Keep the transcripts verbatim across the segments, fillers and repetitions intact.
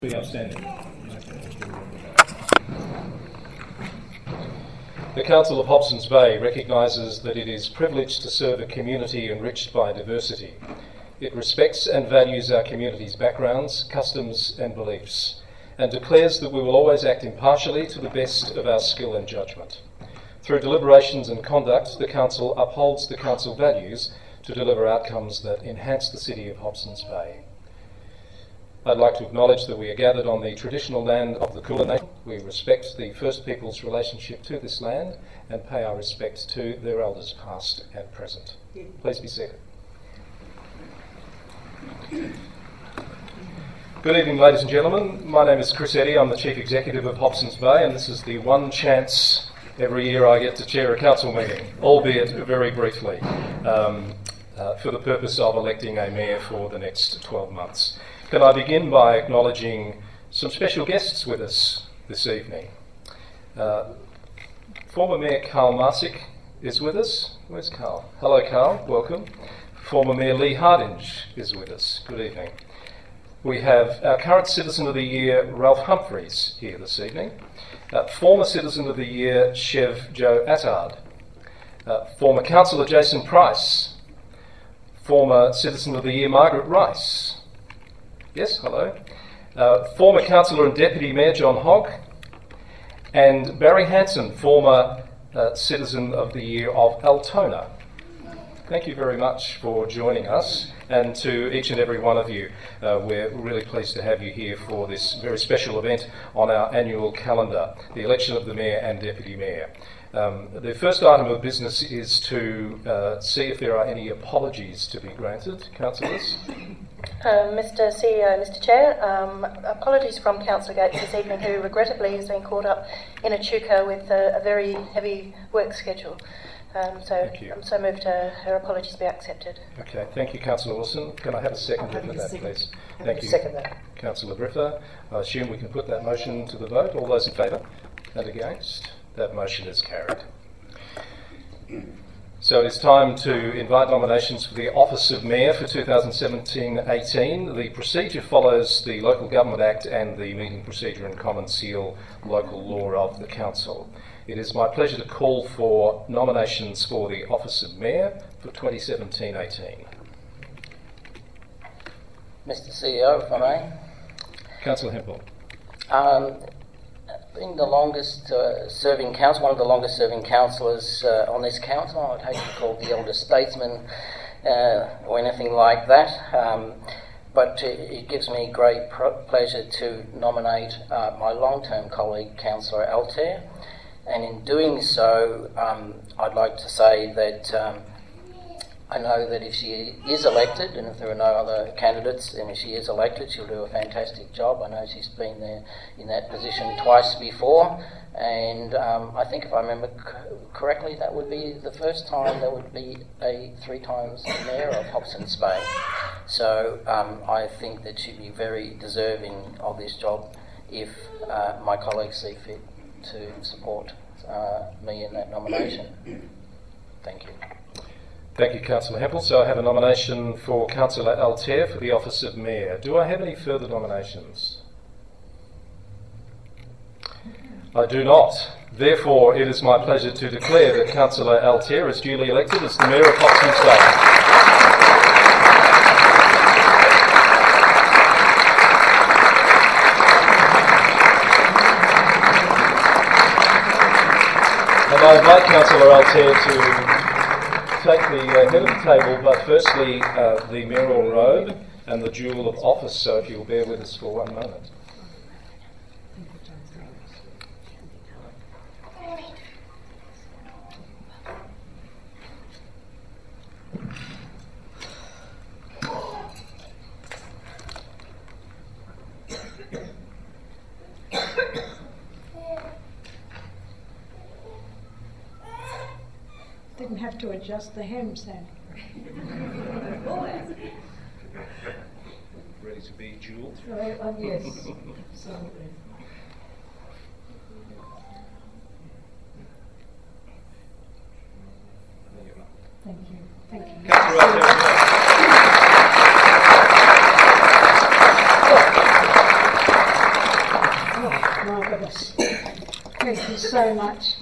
Be outstanding. The Council of Hobsons Bay recognises that it is privileged to serve a community enriched by diversity. It respects and values our community's backgrounds, customs and beliefs, and declares that we will always act impartially to the best of our skill and judgment. Through deliberations and conduct, the Council upholds the Council values to deliver outcomes that enhance the city of Hobsons Bay. I'd like to acknowledge that we are gathered on the traditional land of the Kulin Nation. We respect the First Peoples' relationship to this land and pay our respect to their elders past and present. Please be seated. Good evening, ladies and gentlemen. My name is Chris Eddy. I'm the Chief Executive of Hobsons Bay, and this is the one chance every year I get to chair a council meeting, albeit very briefly, um, uh, for the purpose of electing a mayor for the next twelve months. Can I begin by acknowledging some special guests with us this evening? Uh, former Mayor Carl Marsick is with us. Where's Carl? Hello, Carl. Welcome. Former Mayor Lee Hardinge is with us. Good evening. We have our current Citizen of the Year, Ralph Humphreys, here this evening. Uh, former Citizen of the Year, Chev Joe Attard. Uh, former Councillor Jason Price. Former Citizen of the Year, Margaret Rice. Yes, hello. Uh, former Councillor and Deputy Mayor John Hogg, and Barry Hanson, former uh, Citizen of the Year of Altona. Thank you very much for joining us, and to each and every one of you, uh, we're really pleased to have you here for this very special event on our annual calendar, the election of the Mayor and Deputy Mayor. Um, the first item of business is to uh, see if there are any apologies to be granted. Councillors? Um, Mister C E O, Mister Chair, um, apologies from Councillor Gates this evening, who regrettably has been caught up in Echuca with a, a very heavy work schedule. Um, so I'm so moved uh, her apologies be accepted. Okay, thank you, Councillor Wilson. Can I have a second for that, please? Thank you, second that. Councillor Briffa. I assume we can put that motion to the vote. All those in favour and against? That motion is carried. So it is time to invite nominations for the office of Mayor for two thousand seventeen eighteen. The procedure follows the Local Government Act and the Meeting Procedure and Common Seal local law of the Council. It is my pleasure to call for nominations for the office of Mayor for twenty seventeen eighteen. Mister C E O, if I may. Councillor Hempel. Um, being the longest uh, serving council, one of the longest serving councillors uh, on this council, I'd hate to be called the elder statesman uh, or anything like that, um, but it, it gives me great pro- pleasure to nominate uh, my long-term colleague, Councillor Altair, and in doing so, um, I'd like to say that um, I know that if she is elected, and if there are no other candidates, and if she is elected, she'll do a fantastic job. I know she's been there in that position twice before, and um, I think if I remember c- correctly, that would be the first time there would be a three times mayor of Hobsons Bay. So um, I think that she'd be very deserving of this job if uh, my colleagues see fit to support uh, me in that nomination. Thank you. Thank you, Councillor Hempel. So I have a nomination for Councillor Altair for the office of Mayor. Do I have any further nominations? I do not. Therefore, it is my pleasure to declare that Councillor Altair is duly elected as the Mayor of Hobsons Bay. And I invite Councillor Altair to take the uh, head of the table, but firstly uh, the mayoral robe and the jewel of office, so if you'll bear with us for one moment. Didn't have to adjust the hems then. Ready to be jeweled? Right, oh, yes, absolutely. Thank you. Thank you. Councillor Altair. Yes. Thank you so much.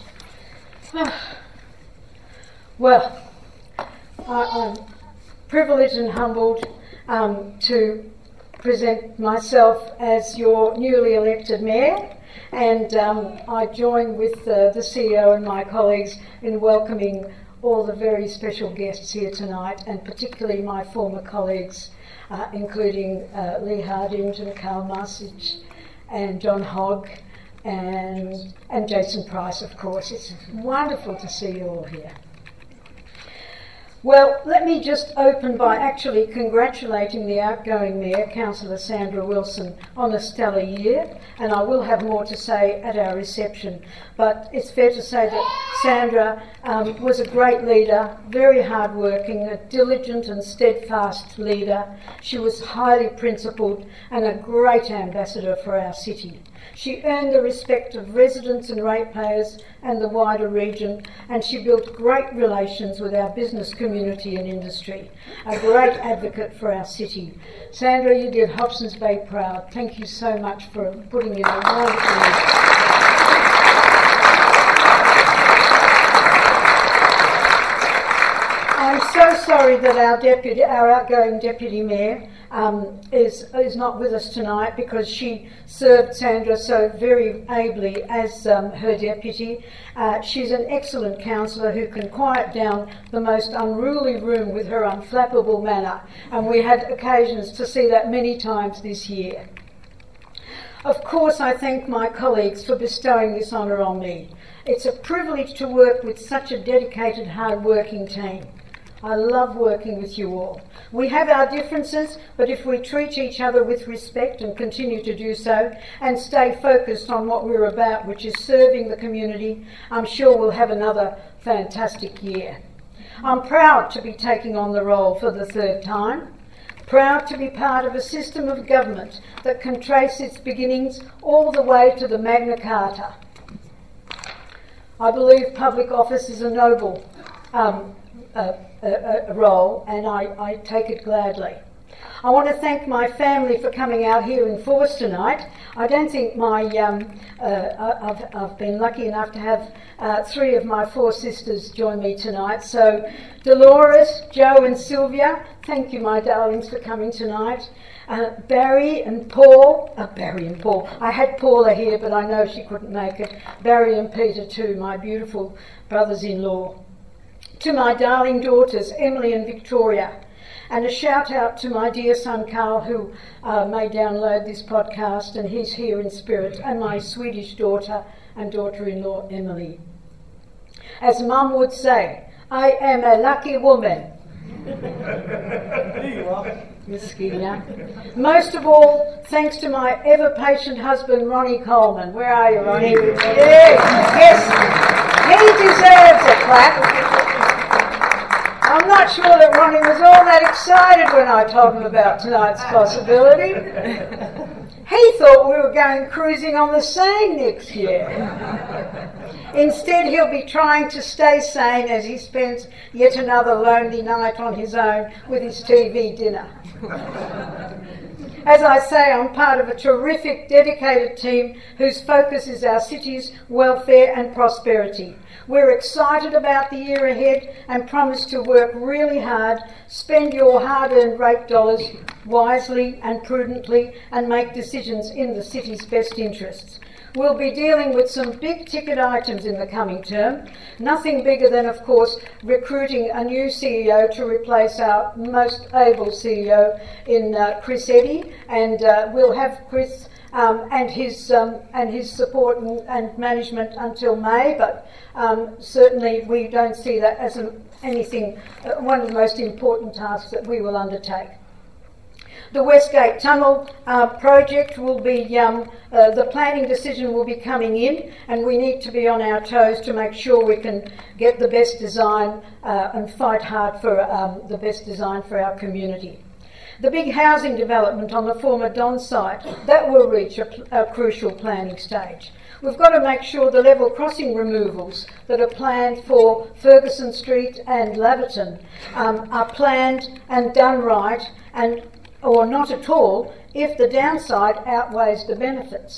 Well, I, I'm privileged and humbled um, to present myself as your newly elected mayor, and um, I join with uh, the C E O and my colleagues in welcoming all the very special guests here tonight, and particularly my former colleagues, uh, including uh, Lee Hardinge and Carl Marsich and John Hogg and, and Jason Price, of course. It's wonderful to see you all here. Well, let me just open by actually congratulating the outgoing Mayor, Councillor Sandra Wilson, on a stellar year, and I will have more to say at our reception. But it's fair to say that Sandra um, was a great leader, very hard-working, a diligent and steadfast leader. She was highly principled and a great ambassador for our city. She earned the respect of residents and ratepayers and the wider region, and she built great relations with our business community and industry, a great advocate for our city. Sandra, you did Hobsons Bay proud. Thank you so much for putting in a wonderful... I'm so sorry that our deputy, our outgoing deputy mayor, um, is is not with us tonight, because she served Sandra so very ably as um, her deputy. Uh, she's an excellent councillor who can quiet down the most unruly room with her unflappable manner, and we had occasions to see that many times this year. Of course, I thank my colleagues for bestowing this honour on me. It's a privilege to work with such a dedicated, hard-working team. I love working with you all. We have our differences, but if we treat each other with respect and continue to do so, and stay focused on what we're about, which is serving the community, I'm sure we'll have another fantastic year. I'm proud to be taking on the role for the third time. Proud to be part of a system of government that can trace its beginnings all the way to the Magna Carta. I believe public office is a noble um, uh, a, a role, and I, I take it gladly. I want to thank my family for coming out here in force tonight. I don't think my um, uh, I've, I've been lucky enough to have uh, three of my four sisters join me tonight. So Dolores, Jo and Sylvia, thank you, my darlings, for coming tonight. Uh, Barry and Paul, uh, Barry and Paul, I had Paula here, but I know she couldn't make it. Barry and Peter too, my beautiful brothers-in-law. To my darling daughters, Emily and Victoria, and a shout out to my dear son Carl, who uh, may download this podcast, and he's here in spirit, and my Swedish daughter and daughter-in-law Emily. As Mum would say, I am a lucky woman. Most of all, thanks to my ever-patient husband Ronnie Coleman. Where are you, Ronnie? Yes, yes. He deserves a clap. I'm not sure that Ronnie was all that excited when I told him about tonight's possibility. He thought we were going cruising on the Seine next year. Instead, he'll be trying to stay sane as he spends yet another lonely night on his own with his T V dinner. As I say, I'm part of a terrific, dedicated team whose focus is our city's welfare and prosperity. We're excited about the year ahead and promise to work really hard, spend your hard-earned rate dollars wisely and prudently, and make decisions in the city's best interests. We'll be dealing with some big-ticket items in the coming term, nothing bigger than, of course, recruiting a new C E O to replace our most able C E O in uh, Chris Eddy, and uh, we'll have Chris um, and his um, and his support and, and management until May, but um, certainly we don't see that as an, anything, uh, one of the most important tasks that we will undertake. The Westgate Tunnel uh, project will be, um, uh, the planning decision will be coming in, and we need to be on our toes to make sure we can get the best design uh, and fight hard for um, the best design for our community. The big housing development on the former Don site, that will reach a, a crucial planning stage. We've got to make sure the level crossing removals that are planned for Ferguson Street and Laverton um, are planned and done right, and or not at all if the downside outweighs the benefits.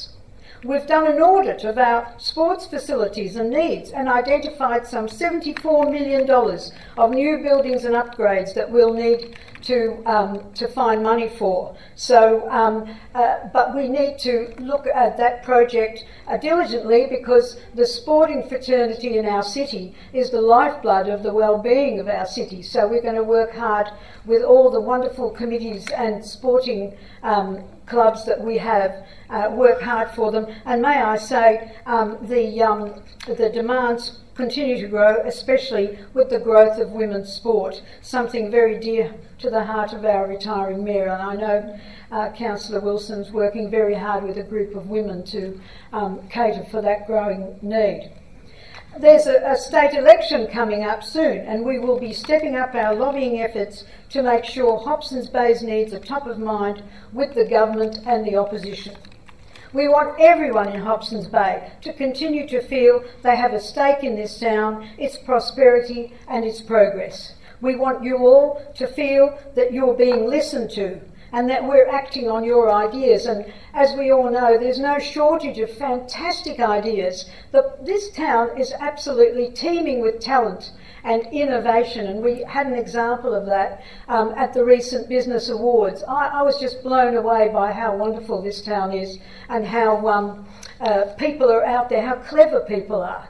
We've done an audit of our sports facilities and needs and identified some seventy-four million dollars of new buildings and upgrades that we'll need to um, to find money for. So, um, uh, but we need to look at that project uh, diligently, because the sporting fraternity in our city is the lifeblood of the well-being of our city. So we're going to work hard with all the wonderful committees and sporting um, clubs that we have, uh, work hard for them. And may I say, um, the um, the demands continue to grow, especially with the growth of women's sport, something very dear to the heart of our retiring mayor. And I know uh, Councillor Wilson's working very hard with a group of women to um, cater for that growing need. There's a, a state election coming up soon, and we will be stepping up our lobbying efforts to make sure Hobsons Bay's needs are top of mind with the government and the opposition. We want everyone in Hobsons Bay to continue to feel they have a stake in this town, its prosperity and its progress. We want you all to feel that you're being listened to and that we're acting on your ideas. And as we all know, there's no shortage of fantastic ideas. The, this town is absolutely teeming with talent and innovation, and we had an example of that um, at the recent Business Awards. I, I was just blown away by how wonderful this town is and how um, uh, people are out there, how clever people are.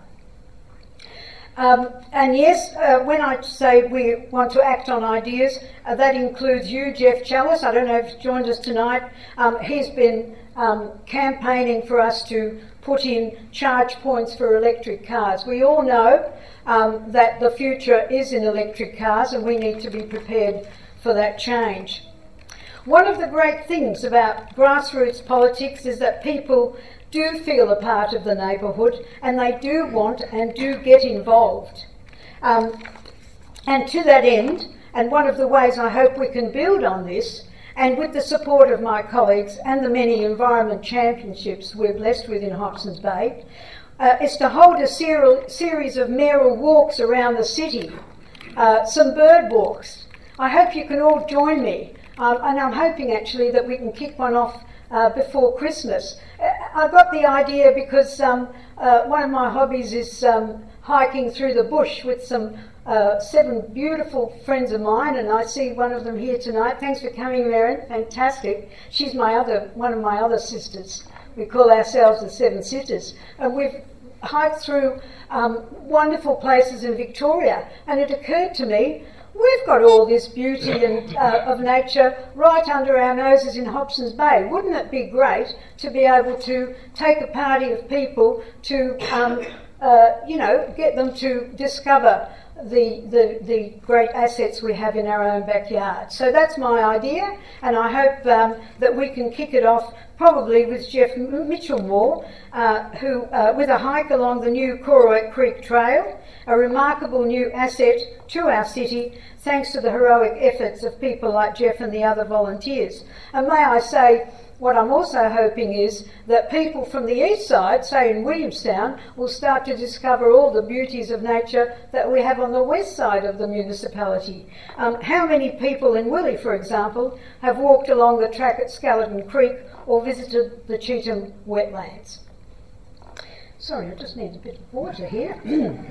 Um, and yes, uh, when I say we want to act on ideas, uh, that includes you, Jeff Challis. I don't know if you've joined us tonight. Um, he's been um, campaigning for us to put in charge points for electric cars. We all know um, that the future is in electric cars, and we need to be prepared for that change. One of the great things about grassroots politics is that people do feel a part of the neighbourhood, and they do want and do get involved. Um, and to that end, and one of the ways I hope we can build on this, and with the support of my colleagues and the many environment championships we're blessed with in Hobsons Bay, uh, is to hold a ser- series of mayoral walks around the city, uh, some bird walks. I hope you can all join me, um, and I'm hoping actually that we can kick one off uh, before Christmas. I got the idea because um, uh, one of my hobbies is um, hiking through the bush with some uh, seven beautiful friends of mine, and I see one of them here tonight. Thanks for coming, Maren. Fantastic. She's my other, one of my other sisters. We call ourselves the Seven Sisters, and we've hiked through um, wonderful places in Victoria. And it occurred to me, we've got all this beauty and, uh, of nature right under our noses in Hobsons Bay. Wouldn't it be great to be able to take a party of people to, um, uh, you know, get them to discover the, the, the great assets we have in our own backyard? So that's my idea, and I hope um, that we can kick it off probably with Jeff Mitchellmore, uh, who, uh, with a hike along the new Corroit Creek Trail, a remarkable new asset to our city, thanks to the heroic efforts of people like Jeff and the other volunteers. And may I say, what I'm also hoping is that people from the east side, say in Williamstown, will start to discover all the beauties of nature that we have on the west side of the municipality. Um, how many people in Willie, for example, have walked along the track at Skeleton Creek or visited the Cheetham wetlands? Sorry, I just need a bit of water here.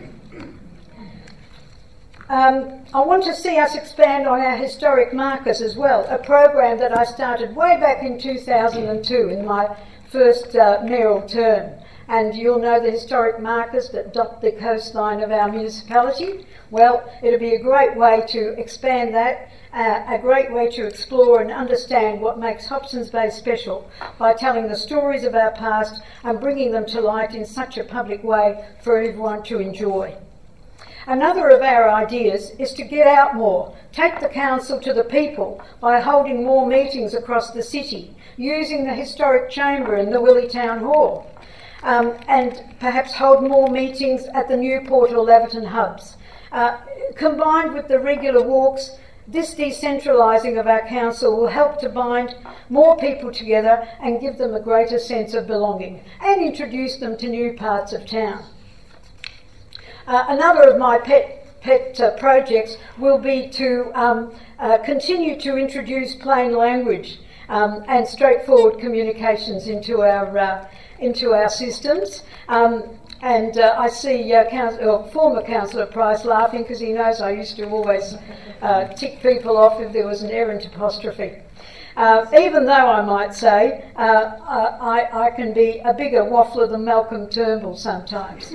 Um, I want to see us expand on our historic markers as well, a program that I started way back in two thousand two in my first uh, mayoral term. And you'll know the historic markers that dot the coastline of our municipality. Well, it'll be a great way to expand that, uh, a great way to explore and understand what makes Hobsons Bay special by telling the stories of our past and bringing them to light in such a public way for everyone to enjoy. Another of our ideas is to get out more, take the council to the people by holding more meetings across the city, using the historic chamber in the Willie Town Hall, um, and perhaps hold more meetings at the Newport or Laverton hubs. Uh, combined with the regular walks, this decentralising of our council will help to bind more people together and give them a greater sense of belonging and introduce them to new parts of town. Uh, another of my pet, pet uh, projects will be to um, uh, continue to introduce plain language um, and straightforward communications into our, uh, into our systems. Um, and uh, I see uh, council, uh, former Councillor Price laughing because he knows I used to always uh, tick people off if there was an errant apostrophe. Uh, even though I might say uh, I, I can be a bigger waffler than Malcolm Turnbull sometimes.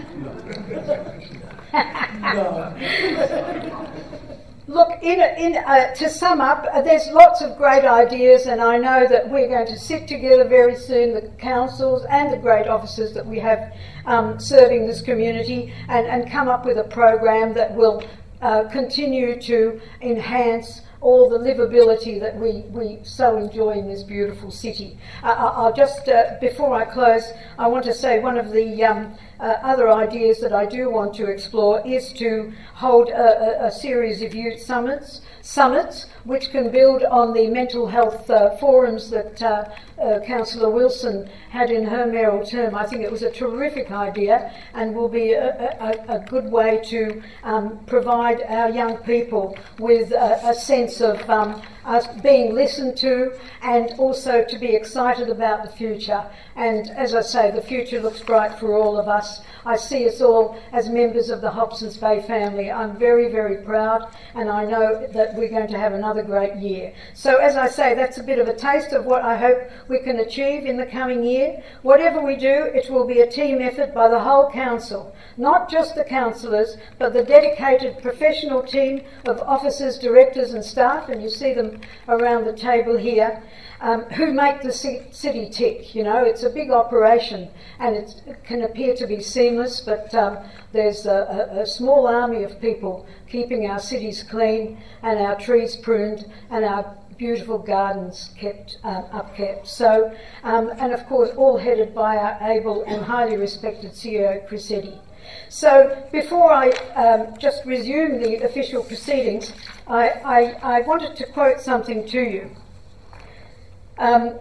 Look, in, in, uh, to sum up, uh, there's lots of great ideas, and I know that we're going to sit together very soon, the councils and the great officers that we have um, serving this community, and, and come up with a program that will uh, continue to enhance all the livability that we, we so enjoy in this beautiful city. Uh, I'll just, uh, before I close, I want to say one of the um, uh, other ideas that I do want to explore is to hold a, a, a series of youth summits, summits which can build on the mental health uh, forums that uh, uh, Councillor Wilson had in her mayoral term. I think it was a terrific idea and will be a, a, a good way to um, provide our young people with a, a sense of um, us being listened to, and also to be excited about the future. And as I say, the future looks bright for all of us. I see us all as members of the Hobsons Bay family. I'm very, very proud, and I know that we're going to have another great year. So as I say, that's a bit of a taste of what I hope we can achieve in the coming year. Whatever we do, it will be a team effort by the whole council, not just the councillors, but the dedicated professional team of officers, directors and staff, and you see them around the table here, um, who make the city tick. You know, it's a big operation, and it's, it can appear to be seamless, but um, there's a, a, a small army of people keeping our cities clean and our trees pruned and our beautiful gardens kept um, upkept. So, um, and of course, all headed by our able and highly respected C E O, Chris Eddy. So before I um, just resume the official proceedings, I, I, I wanted to quote something to you. Um,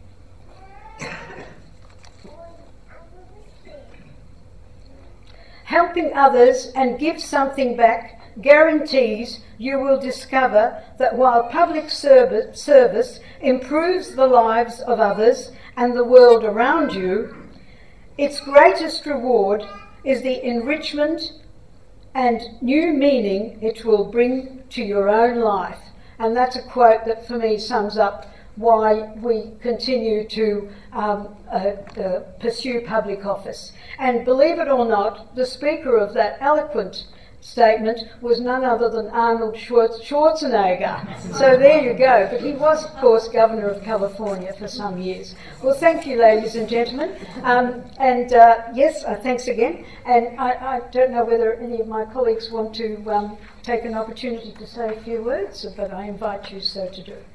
Helping others and give something back guarantees you will discover that while public service, service improves the lives of others and the world around you, its greatest reward is the enrichment and new meaning it will bring to your own life. And that's a quote that for me sums up why we continue to um, uh, uh, pursue public office. And believe it or not, the speaker of that eloquent statement was none other than Arnold Schwarzenegger. So there you go. But he was, of course, Governor of California for some years. Well, thank you, ladies and gentlemen. Um, and uh, yes, uh, thanks again. And I, I don't know whether any of my colleagues want to um, take an opportunity to say a few words, but I invite you so to do.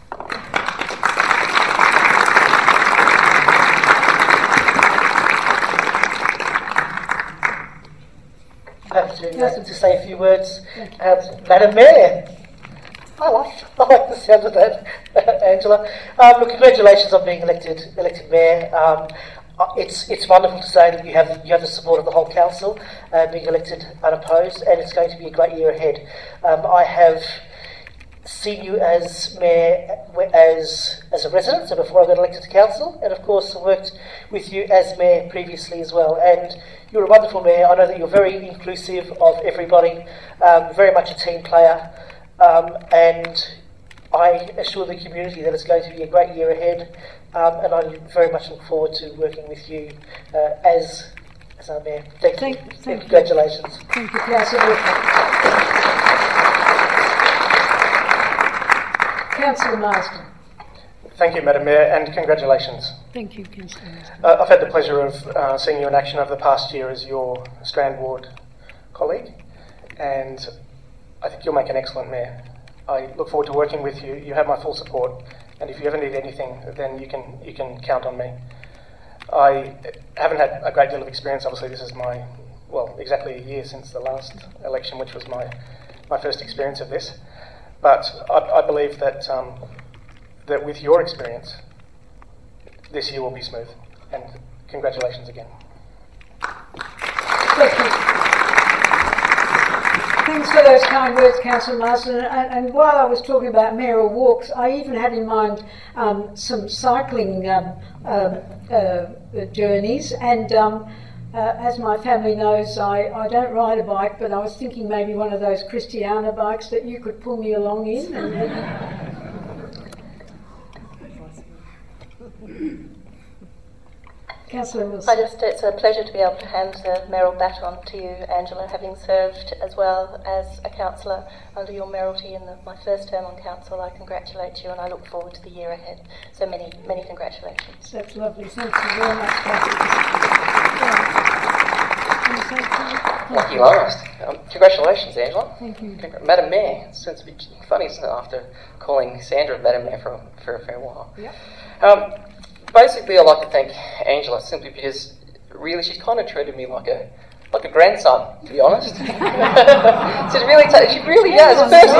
Happy to, uh, to say a few words. Um, Madam Mayor, I like, I like the sound of that, Angela. Um, look, congratulations on being elected elected Mayor. Um, it's it's wonderful to say that you have you have the support of the whole council, uh, being elected unopposed, and it's going to be a great year ahead. Um, I have seen you as mayor, as as a resident, so before I got elected to council, and of course I worked with you as mayor previously as well. And you're a wonderful mayor. I know that you're very inclusive of everybody, um, very much a team player, um, and I assure the community that it's going to be a great year ahead. Um, and I very much look forward to working with you uh, as as our mayor. Thank, thank you. Thank and congratulations. You. Thank you, Councillor. Councillor Marsden. Thank you, Madam Mayor, and congratulations. Thank you, Councillor Marsden. Uh, I've had the pleasure of uh, seeing you in action over the past year as your Strand Ward colleague, and I think you'll make an excellent mayor. I look forward to working with you. You have my full support, and if you ever need anything, then you can you can count on me. I haven't had a great deal of experience. Obviously, this is my, well, exactly a year since the last election, which was my, my first experience of this. But I, I believe that um, that with your experience, this year will be smooth. And congratulations again. Thank you. Thanks for those kind words, Councillor Marsden. And, and while I was talking about mayoral walks, I even had in mind um, some cycling um, um, uh, journeys. And um, uh, as my family knows, I, I don't ride a bike, but I was thinking maybe one of those Christiana bikes that you could pull me along in. And, Councillor Wilson. I just, it's a pleasure to be able to hand the mayoral baton to you, Angela, having served as well as a councillor under your mayoralty in the, my first term on council. I congratulate you and I look forward to the year ahead. So many, many congratulations. That's lovely. Thank you very much, Cathy. Lucky last. Um, congratulations, Angela. Thank you. Congra- Madam Mayor. It's going to be funny isn't it, after calling Sandra Madam Mayor for, for a fair while. Yep. Um, basically, I'd like to thank Angela simply because really she's kind of treated me like a like a grandson, to be honest. she's really, ta- she really does.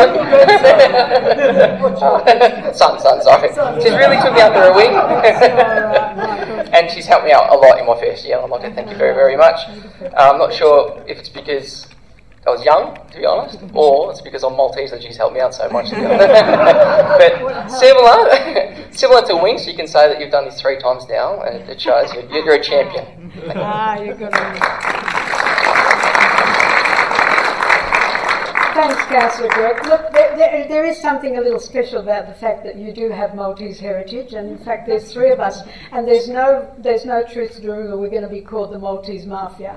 son, son, sorry. She's really took me under her wing, and she's helped me out a lot in my first year. I'd like to thank you very, very much. Uh, I'm not sure if it's because I was young, to be honest, or it's because I'm Maltese that she's helped me out so much. To be honest. But similar, similar to Winks, you can say that you've done this three times now, and it shows you're, you're a champion. Ah, you're good. Thanks, Councillor Greg. Look, there, there, there is something a little special about the fact that you do have Maltese heritage, and in fact, there's three of us, and there's no, there's no truth to the rumour we're going to be called the Maltese Mafia.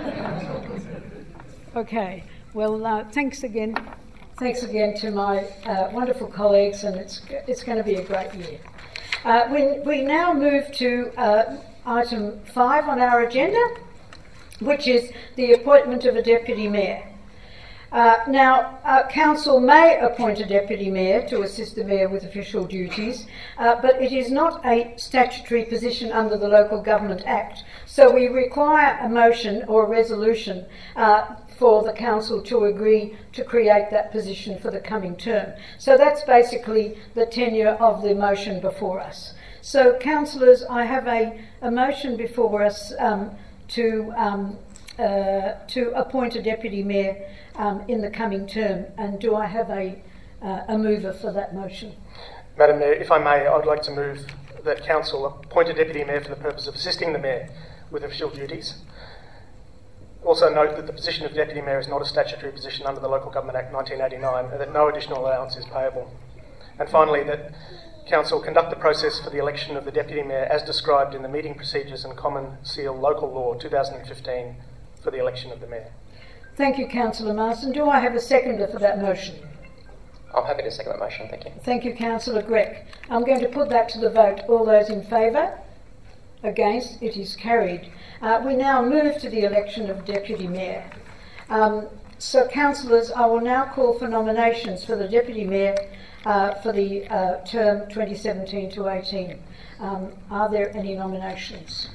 Okay. Well, uh, thanks again. Thanks again to my uh, wonderful colleagues, and it's it's going to be a great year. Uh, we we now move to uh, item five on our agenda, which is the appointment of a deputy mayor. Uh, now, uh, Council may appoint a deputy mayor to assist the mayor with official duties, uh, but it is not a statutory position under the Local Government Act, so we require a motion or a resolution uh, for the council to agree to create that position for the coming term. So that's basically the tenure of the motion before us. So, councillors, I have a, a motion before us um, to um, uh, to appoint a deputy mayor um, in the coming term. And do I have a uh, a mover for that motion? Madam Mayor, if I may, I would like to move that council appoint a deputy mayor for the purpose of assisting the mayor with official duties. Also note that the position of Deputy Mayor is not a statutory position under the Local Government Act nineteen eighty-nine and that no additional allowance is payable. And finally, that Council conduct the process for the election of the Deputy Mayor as described in the Meeting Procedures and Common Seal Local Law two thousand fifteen for the election of the Mayor. Thank you, Councillor Marsden. Do I have a seconder for that motion? I'm happy to second that motion, thank you. Thank you, Councillor Grech. I'm going to put that to the vote. All those in favour? Against? It is carried. Uh, we now move to the election of Deputy Mayor. Um, so, councillors, I will now call for nominations for the Deputy Mayor uh, for the uh, term twenty seventeen to eighteen. Um, are there any nominations?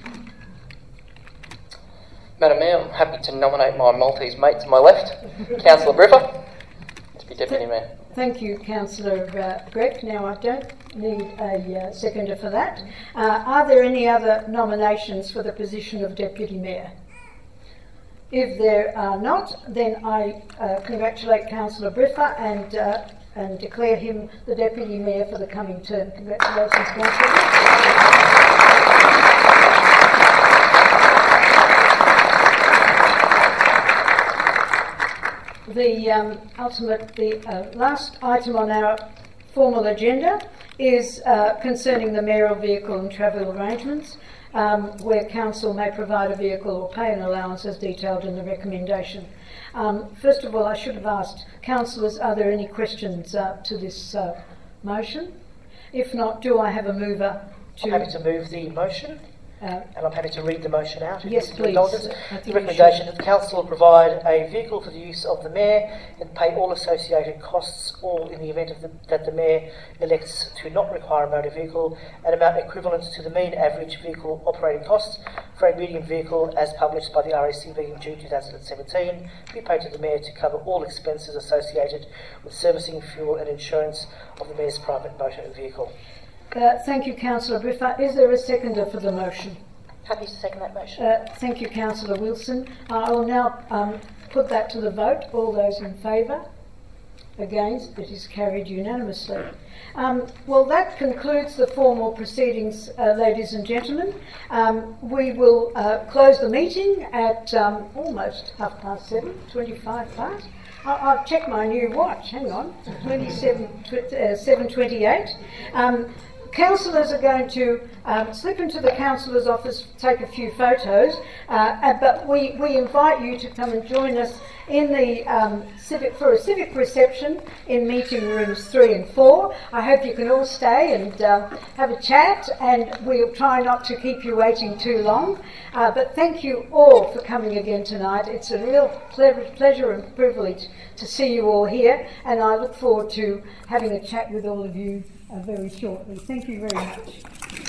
Madam Mayor, I'm happy to nominate my Maltese mate to my left, Councillor Briffa, to be Deputy Mayor. Thank you, Councillor uh, Grech. Now, I don't need a uh, seconder for that. Uh, are there any other nominations for the position of Deputy Mayor? If there are not, then I uh, congratulate Councillor Briffa and, uh, and declare him the Deputy Mayor for the coming term. Congratulations, Councillor. The um, ultimate, the uh, last item on our formal agenda is uh, concerning the mayoral vehicle and travel arrangements, um, where council may provide a vehicle or pay an allowance as detailed in the recommendation. Um, first of all, I should have asked councillors, are there any questions uh, to this uh, motion? If not, do I have a mover to... I'm happy to move the motion. Uh, and I'm happy to read the motion out. Yes, please. The recommendation that the Council will provide a vehicle for the use of the Mayor and pay all associated costs, all in the event of the, that the Mayor elects to not require a motor vehicle, an amount equivalent to the mean average vehicle operating costs for a medium vehicle as published by the R A C V in June two thousand seventeen, be paid to the Mayor to cover all expenses associated with servicing, fuel and insurance of the Mayor's private motor vehicle. Uh, thank you, Councillor Briffa. Is there a seconder for the motion? Happy to second that motion. Uh, thank you, Councillor Wilson. Uh, I will now um, put that to the vote. All those in favour? Against? It is carried unanimously. Um, well, that concludes the formal proceedings, uh, ladies and gentlemen. Um, we will uh, close the meeting at um, almost half past seven, twenty-five past. I- I've checked my new watch. Hang on, twenty-seven, tw- uh, seven twenty-eight. Um, Councillors are going to um, slip into the councillor's office, take a few photos, uh, but we, we invite you to come and join us in the um, civic for a civic reception in meeting rooms three and four. I hope you can all stay and uh, have a chat, and we'll try not to keep you waiting too long. Uh, but thank you all for coming again tonight. It's a real ple- pleasure and privilege to see you all here, and I look forward to having a chat with all of you Uh, very shortly. Thank you very much.